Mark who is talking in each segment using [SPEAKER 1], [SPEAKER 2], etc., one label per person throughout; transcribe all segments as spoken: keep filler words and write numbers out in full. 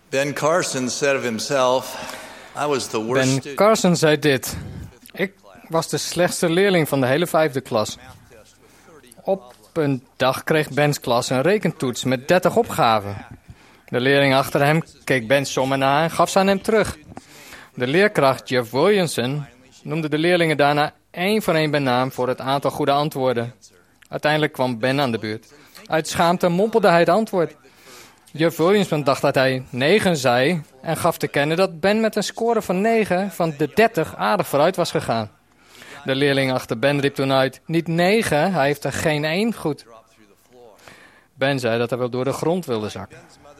[SPEAKER 1] Ben Carson said of himself, I was the worst
[SPEAKER 2] Ben Carson zei dit. Ik was de slechtste leerling van de hele vijfde klas. Op een dag kreeg Ben's klas een rekentoets met dertig opgaven. De leerling achter hem keek Ben's sommen na en gaf ze aan hem terug. De leerkracht Jeff Williamson noemde de leerlingen daarna één voor één bij naam voor het aantal goede antwoorden. Uiteindelijk kwam Ben aan de beurt. Uit schaamte mompelde hij het antwoord. Jeff Williamson dacht dat hij negen zei en gaf te kennen dat Ben met een score van negen van de dertig aardig vooruit was gegaan. De leerling achter Ben riep toen uit, niet negen, hij heeft er geen één goed. Ben zei dat hij wel door de grond wilde zakken.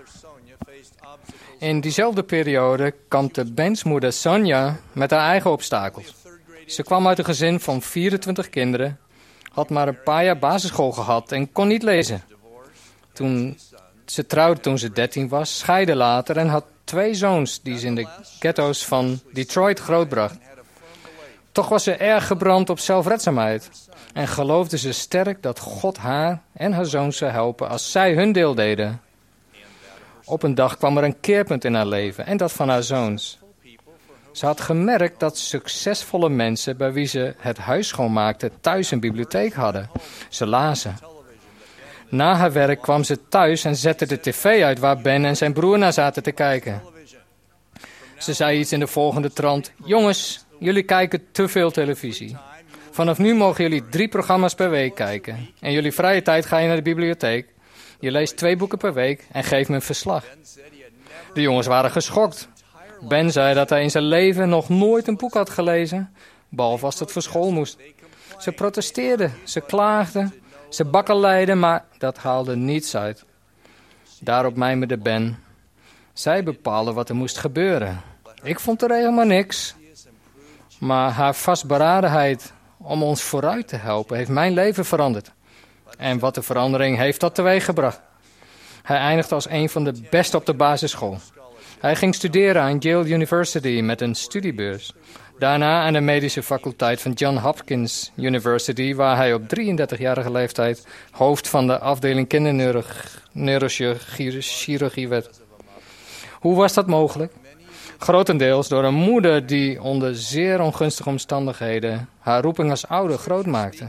[SPEAKER 2] In diezelfde periode kampte Ben's moeder Sonja met haar eigen obstakels. Ze kwam uit een gezin van vierentwintig kinderen, had maar een paar jaar basisschool gehad en kon niet lezen. Toen ze trouwde toen ze dertien was, scheidde later en had twee zoons die ze in de ghetto's van Detroit grootbracht. Toch was ze erg gebrand op zelfredzaamheid en geloofde ze sterk dat God haar en haar zoons zou helpen als zij hun deel deden. Op een dag kwam er een keerpunt in haar leven en dat van haar zoons. Ze had gemerkt dat succesvolle mensen bij wie ze het huis schoonmaakte thuis een bibliotheek hadden. Ze lazen. Na haar werk kwam ze thuis en zette de tv uit waar Ben en zijn broer naar zaten te kijken. Ze zei iets in de volgende trant. Jongens, jullie kijken te veel televisie. Vanaf nu mogen jullie drie programma's per week kijken. In jullie vrije tijd ga je naar de bibliotheek. Je leest twee boeken per week en geeft me een verslag. De jongens waren geschokt. Ben zei dat hij in zijn leven nog nooit een boek had gelezen, behalve als het voor school moest. Ze protesteerden, ze klaagden, ze bakkeleiden, maar dat haalde niets uit. Daarop mijmerde Ben. Zij bepaalde wat er moest gebeuren. Ik vond er helemaal niks. Maar haar vastberadenheid om ons vooruit te helpen heeft mijn leven veranderd. En wat de verandering heeft dat teweeggebracht. Hij eindigde als een van de beste op de basisschool. Hij ging studeren aan Yale University met een studiebeurs. Daarna aan de medische faculteit van Johns Hopkins University, waar hij op drieëndertigjarige leeftijd hoofd van de afdeling kinderneurochirurgie werd. Hoe was dat mogelijk? Grotendeels door een moeder die onder zeer ongunstige omstandigheden haar roeping als ouder groot maakte.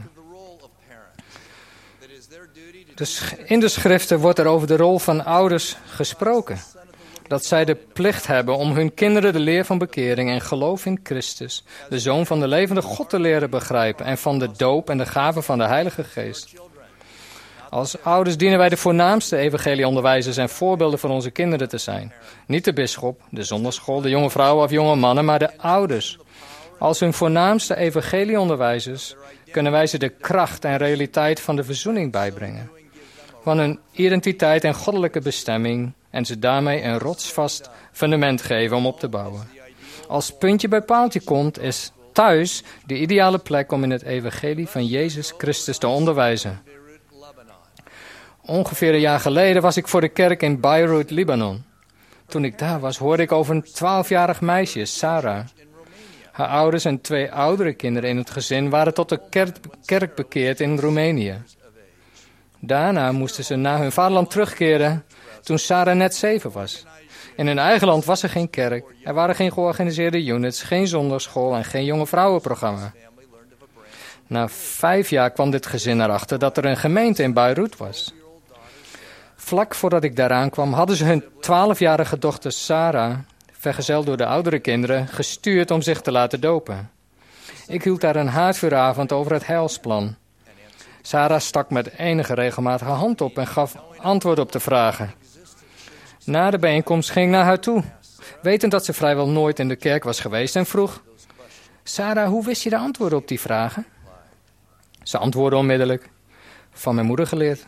[SPEAKER 2] Dus in de schriften wordt er over de rol van ouders gesproken. Dat zij de plicht hebben om hun kinderen de leer van bekering en geloof in Christus, de Zoon van de levende God, te leren begrijpen en van de doop en de gave van de Heilige Geest. Als ouders dienen wij de voornaamste evangelieonderwijzers en voorbeelden voor onze kinderen te zijn. Niet de bisschop, de zondagschool, de jonge vrouwen of jonge mannen, maar de ouders. Als hun voornaamste evangelieonderwijzers kunnen wij ze de kracht en realiteit van de verzoening bijbrengen. Van hun identiteit en goddelijke bestemming en ze daarmee een rotsvast fundament geven om op te bouwen. Als puntje bij paaltje komt, is thuis de ideale plek om in het evangelie van Jezus Christus te onderwijzen. Ongeveer een jaar geleden was ik voor de kerk in Beirut, Libanon. Toen ik daar was, hoorde ik over een twaalfjarig meisje, Sarah. Haar ouders en twee oudere kinderen in het gezin waren tot de kerk, kerk bekeerd in Roemenië. Daarna moesten ze naar hun vaderland terugkeren toen Sarah net zeven was. In hun eigen land was er geen kerk, er waren geen georganiseerde units, geen zondagschool en geen jonge vrouwenprogramma. Na vijf jaar kwam dit gezin erachter dat er een gemeente in Beirut was. Vlak voordat ik daaraan kwam, hadden ze hun twaalfjarige dochter Sarah, vergezeld door de oudere kinderen, gestuurd om zich te laten dopen. Ik hield daar een haardvuuravond over het heilsplan. Sarah stak met enige regelmaat haar hand op en gaf antwoord op de vragen. Na de bijeenkomst ging ik naar haar toe, wetend dat ze vrijwel nooit in de kerk was geweest, en vroeg: Sarah, hoe wist je de antwoorden op die vragen? Ze antwoordde onmiddellijk: van mijn moeder geleerd.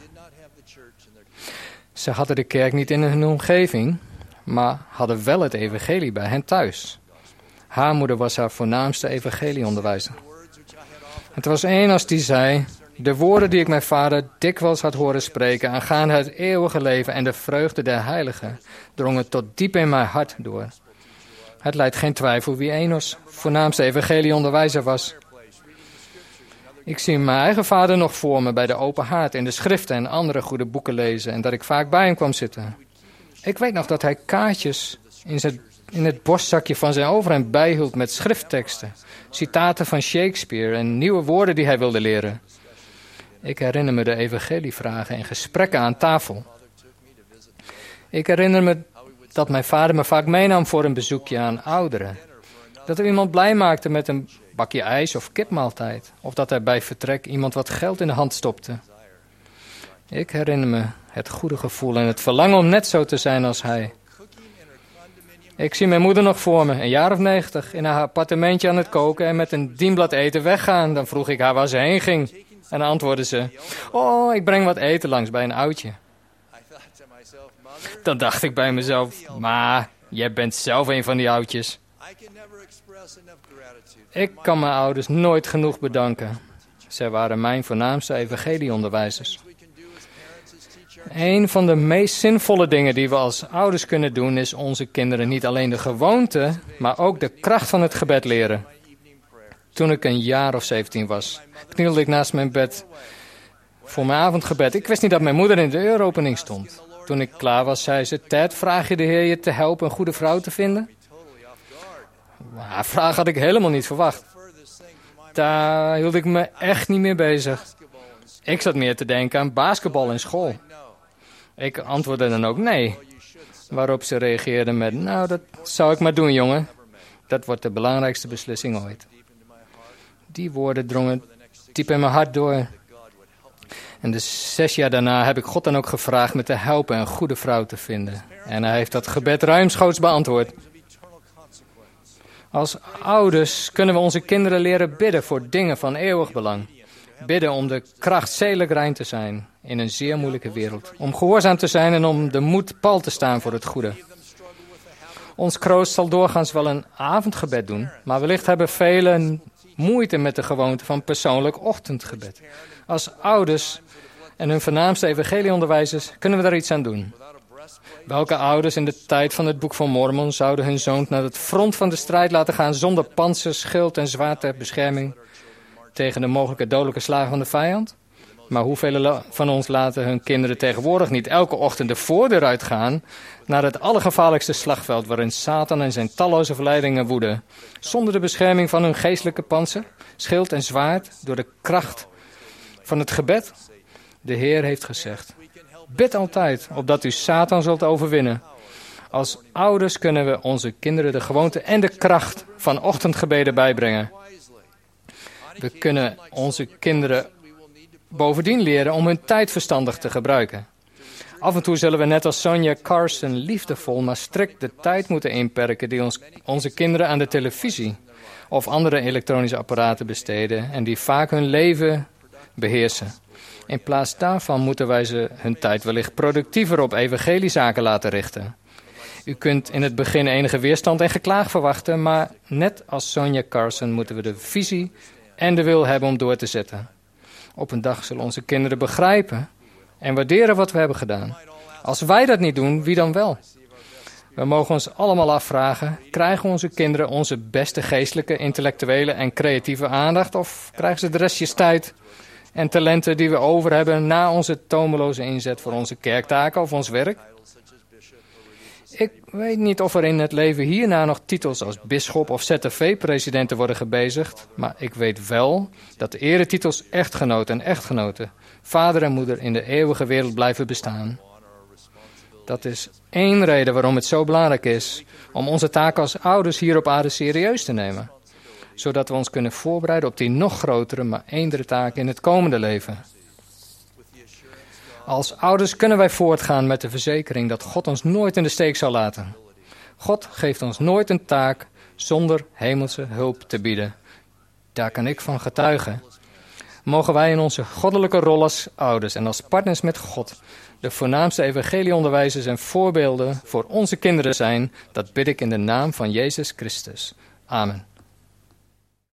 [SPEAKER 2] Ze hadden de kerk niet in hun omgeving, maar hadden wel het evangelie bij hen thuis. Haar moeder was haar voornaamste evangelieonderwijzer. Het was één als die zei: de woorden die ik mijn vader dikwijls had horen spreken aangaande het eeuwige leven en de vreugde der heiligen drongen tot diep in mijn hart door. Het leidt geen twijfel wie Enos voornaamste evangelieonderwijzer was. Ik zie mijn eigen vader nog voor me bij de open haard in de schriften en andere goede boeken lezen en dat ik vaak bij hem kwam zitten. Ik weet nog dat hij kaartjes in, zijn, in het borstzakje van zijn overhemd bijhield met schriftteksten, citaten van Shakespeare en nieuwe woorden die hij wilde leren. Ik herinner me de evangelievragen en gesprekken aan tafel. Ik herinner me dat mijn vader me vaak meenam voor een bezoekje aan ouderen. Dat er iemand blij maakte met een bakje ijs of kipmaaltijd. Of dat hij bij vertrek iemand wat geld in de hand stopte. Ik herinner me het goede gevoel en het verlangen om net zo te zijn als hij. Ik zie mijn moeder nog voor me, een jaar of negentig, in haar appartementje aan het koken en met een dienblad eten weggaan. Dan vroeg ik haar waar ze heen ging. En dan antwoordde ze, oh, ik breng wat eten langs bij een oudje. Dan dacht ik bij mezelf, maar jij bent zelf een van die oudjes. Ik kan mijn ouders nooit genoeg bedanken. Zij waren mijn voornaamste evangelieonderwijzers. Een van de meest zinvolle dingen die we als ouders kunnen doen, is onze kinderen niet alleen de gewoonte, maar ook de kracht van het gebed leren. Toen ik een jaar of zeventien was, knielde ik naast mijn bed voor mijn avondgebed. Ik wist niet dat mijn moeder in de deuropening stond. Toen ik klaar was, zei ze, Ted, vraag je de Heer je te helpen een goede vrouw te vinden? Haar vraag had ik helemaal niet verwacht. Daar hield ik me echt niet meer bezig. Ik zat meer te denken aan basketbal in school. Ik antwoordde dan ook nee. Waarop ze reageerde met, nou, dat zou ik maar doen, jongen. Dat wordt de belangrijkste beslissing ooit. Die woorden drongen diep in mijn hart door. En de zes jaar daarna heb ik God dan ook gevraagd me te helpen een goede vrouw te vinden. En hij heeft dat gebed ruimschoots beantwoord. Als ouders kunnen we onze kinderen leren bidden voor dingen van eeuwig belang. Bidden om de kracht zedelijk rein te zijn in een zeer moeilijke wereld. Om gehoorzaam te zijn en om de moed pal te staan voor het goede. Ons kroost zal doorgaans wel een avondgebed doen, maar wellicht hebben velen moeite met de gewoonte van persoonlijk ochtendgebed. Als ouders en hun voornaamste evangelieonderwijzers kunnen we daar iets aan doen. Welke ouders in de tijd van het Boek van Mormon zouden hun zoon naar het front van de strijd laten gaan zonder pantser, schild en zwaard ter bescherming tegen de mogelijke dodelijke slagen van de vijand? Maar hoeveel van ons laten hun kinderen tegenwoordig niet elke ochtend de voordeur uitgaan naar het allergevaarlijkste slagveld waarin Satan en zijn talloze verleidingen woeden, zonder de bescherming van hun geestelijke pantser, schild en zwaard, door de kracht van het gebed? De Heer heeft gezegd, bid altijd, opdat u Satan zult overwinnen. Als ouders kunnen we onze kinderen de gewoonte en de kracht van ochtendgebeden bijbrengen. We kunnen onze kinderen bovendien leren om hun tijd verstandig te gebruiken. Af en toe zullen we net als Sonja Carson liefdevol, maar strikt de tijd moeten inperken die ons, onze kinderen aan de televisie of andere elektronische apparaten besteden en die vaak hun leven beheersen. In plaats daarvan moeten wij ze hun tijd wellicht productiever op evangeliezaken laten richten. U kunt in het begin enige weerstand en geklaag verwachten, maar net als Sonja Carson moeten we de visie en de wil hebben om door te zetten. Op een dag zullen onze kinderen begrijpen en waarderen wat we hebben gedaan. Als wij dat niet doen, wie dan wel? We mogen ons allemaal afvragen, krijgen onze kinderen onze beste geestelijke, intellectuele en creatieve aandacht, of krijgen ze de restjes tijd en talenten die we over hebben na onze tomeloze inzet voor onze kerktaken of ons werk? Ik weet niet of er in het leven hierna nog titels als bisschop of Z F V-presidenten worden gebezigd, maar ik weet wel dat de eretitels echtgenoot en echtgenote, vader en moeder in de eeuwige wereld blijven bestaan. Dat is één reden waarom het zo belangrijk is om onze taak als ouders hier op aarde serieus te nemen, zodat we ons kunnen voorbereiden op die nog grotere, maar eendere taak in het komende leven. Als ouders kunnen wij voortgaan met de verzekering dat God ons nooit in de steek zal laten. God geeft ons nooit een taak zonder hemelse hulp te bieden. Daar kan ik van getuigen. Mogen wij in onze goddelijke rol als ouders en als partners met God de voornaamste evangelieonderwijzers en voorbeelden voor onze kinderen zijn. Dat bid ik in de naam van Jezus Christus. Amen.